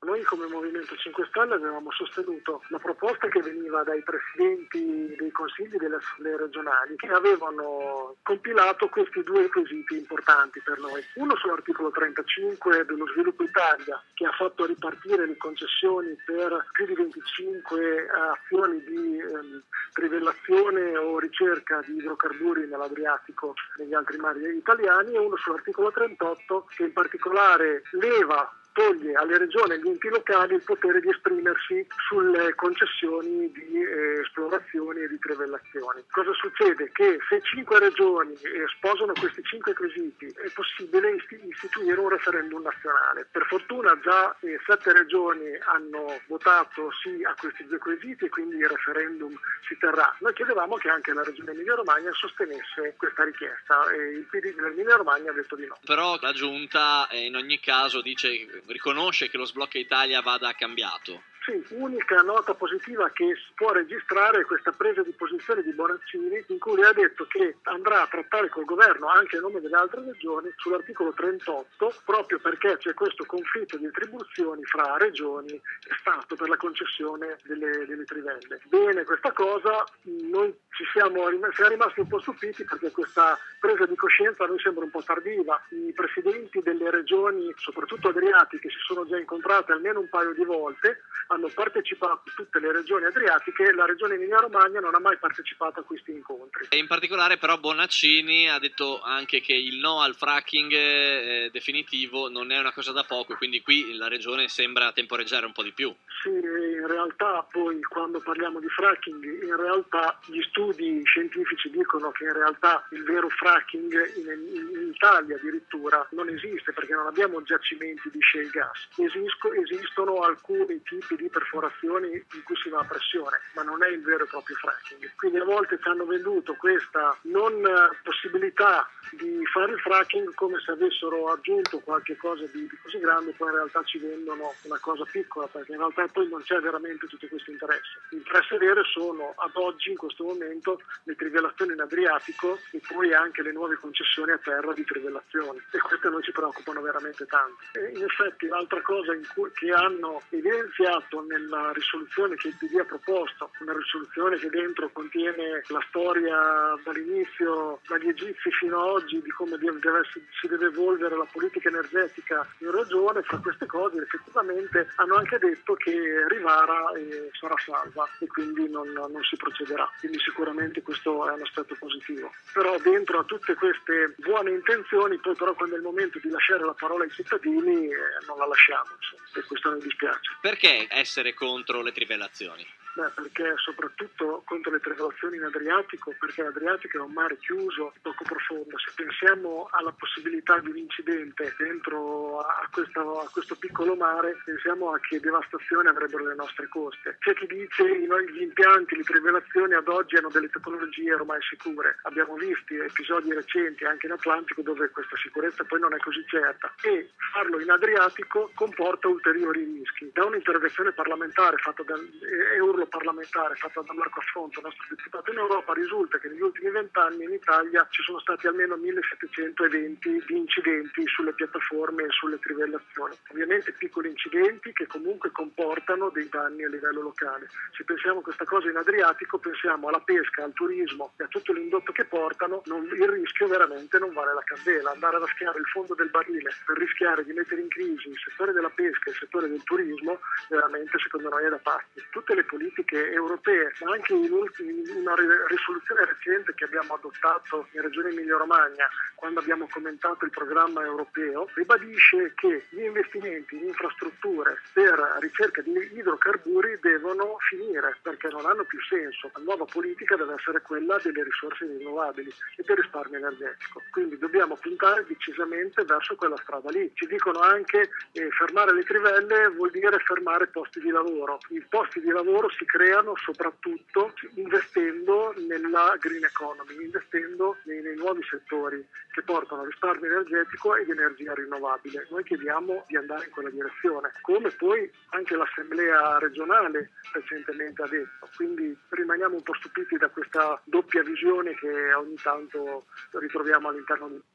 Noi come Movimento 5 Stelle avevamo sostenuto la proposta che veniva dai presidenti dei consigli delle assemblee regionali, che avevano compilato questi due quesiti importanti per noi. Uno sull'articolo 35 dello Sviluppo Italia, che ha fatto ripartire le concessioni per più di 25 azioni di trivellazione o ricerca di idrocarburi nell'Adriatico e negli altri mari italiani, e uno sull'articolo 38 che in particolare toglie alle regioni e agli enti locali il potere di esprimersi sulle concessioni di esplorazioni e di trivellazioni. Cosa succede? Che se 5 regioni sposano questi 5 quesiti è possibile istituire un referendum nazionale. Per fortuna già 7 regioni hanno votato sì a questi 2 quesiti e quindi il referendum si terrà. Noi chiedevamo che anche la regione Emilia-Romagna sostenesse questa richiesta e il PD dell'Emilia-Romagna ha detto di no. Però la Giunta in ogni caso riconosce che lo sblocca Italia vada cambiato. Sì, unica nota positiva che si può registrare è questa presa di posizione di Bonaccini, in cui ha detto che andrà a trattare col governo anche a nome delle altre regioni sull'articolo 38, proprio perché c'è questo conflitto di attribuzioni fra regioni e Stato per la concessione delle trivelle. Bene questa cosa, noi siamo rimasti un po' stupiti perché questa presa di coscienza a noi sembra un po' tardiva. I presidenti delle regioni, soprattutto adriatiche, si sono già incontrati almeno un paio di volte, hanno partecipato tutte le regioni adriatiche, la regione Emilia-Romagna non ha mai partecipato a questi incontri. E in particolare però Bonaccini ha detto anche che il no al fracking definitivo non è una cosa da poco, quindi qui la regione sembra temporeggiare un po' di più. Sì, in realtà poi quando parliamo di fracking, in realtà gli studi scientifici dicono che in realtà il vero fracking in Italia addirittura non esiste, perché non abbiamo giacimenti di shale gas. Esistono alcuni tipi di perforazioni in cui si va a pressione, ma non è il vero e proprio fracking. Quindi a volte ci hanno venduto questa non possibilità di fare il fracking come se avessero aggiunto qualche cosa di così grande, poi in realtà ci vendono una cosa piccola, perché in realtà poi non c'è veramente tutto questo interesse. L'interesse vero sono ad oggi, in questo momento, le trivellazioni in Adriatico e poi anche le nuove concessioni a terra di trivellazione, e queste noi ci preoccupano veramente tanto. E in effetti l'altra cosa che hanno evidenziato nella risoluzione che il PD ha proposto, una risoluzione che dentro contiene la storia dall'inizio, dagli egizi fino a oggi, di come si deve evolvere la politica energetica in regione. Fra queste cose effettivamente hanno anche detto che Rivara sarà salva e quindi non si procederà, quindi sicuramente questo è un aspetto positivo. Però dentro a tutte queste buone intenzioni, poi però quando è il momento di lasciare la parola ai cittadini non la lasciamo, e questo mi dispiace. Perché essere contro le trivellazioni? Perché soprattutto contro le trivellazioni in Adriatico, perché l'Adriatico è un mare chiuso, poco profondo. Se pensiamo alla possibilità di un incidente dentro a questo piccolo mare, pensiamo a che devastazione avrebbero le nostre coste. C'è chi dice che gli impianti, le trivellazioni ad oggi hanno delle tecnologie ormai sicure. Abbiamo visto episodi recenti anche in Atlantico dove questa sicurezza poi non è così certa, e farlo in Adriatico comporta ulteriori rischi. Da un'interrogazione parlamentare fatta parlamentare fatta da Marco Affronto, nostro deputato in Europa, risulta che negli ultimi 20 anni in Italia ci sono stati almeno 1700 eventi di incidenti sulle piattaforme e sulle trivellazioni. Ovviamente piccoli incidenti che comunque comportano dei danni a livello locale. Se pensiamo a questa cosa in Adriatico, pensiamo alla pesca, al turismo e a tutto l'indotto che portano, il rischio veramente non vale la candela. Andare a raschiare il fondo del barile per rischiare di mettere in crisi il settore della pesca e il settore del turismo, veramente secondo noi è da pazzi. Tutte le politiche europee, ma anche in una risoluzione recente che abbiamo adottato in Regione Emilia-Romagna quando abbiamo commentato il programma europeo, ribadisce che gli investimenti in infrastrutture per ricerca di idrocarburi devono finire perché non hanno più senso. La nuova politica deve essere quella delle risorse rinnovabili e del risparmio energetico, quindi dobbiamo puntare decisamente verso quella strada lì. Ci dicono anche fermare le trivelle vuol dire fermare posti di lavoro. I posti di lavoro si creano soprattutto investendo nella green economy, investendo nei nuovi settori che portano risparmio energetico ed energia rinnovabile. Noi chiediamo di andare in quella direzione, come poi anche l'Assemblea regionale recentemente ha detto. Quindi rimaniamo un po' stupiti da questa doppia visione che ogni tanto ritroviamo all'interno di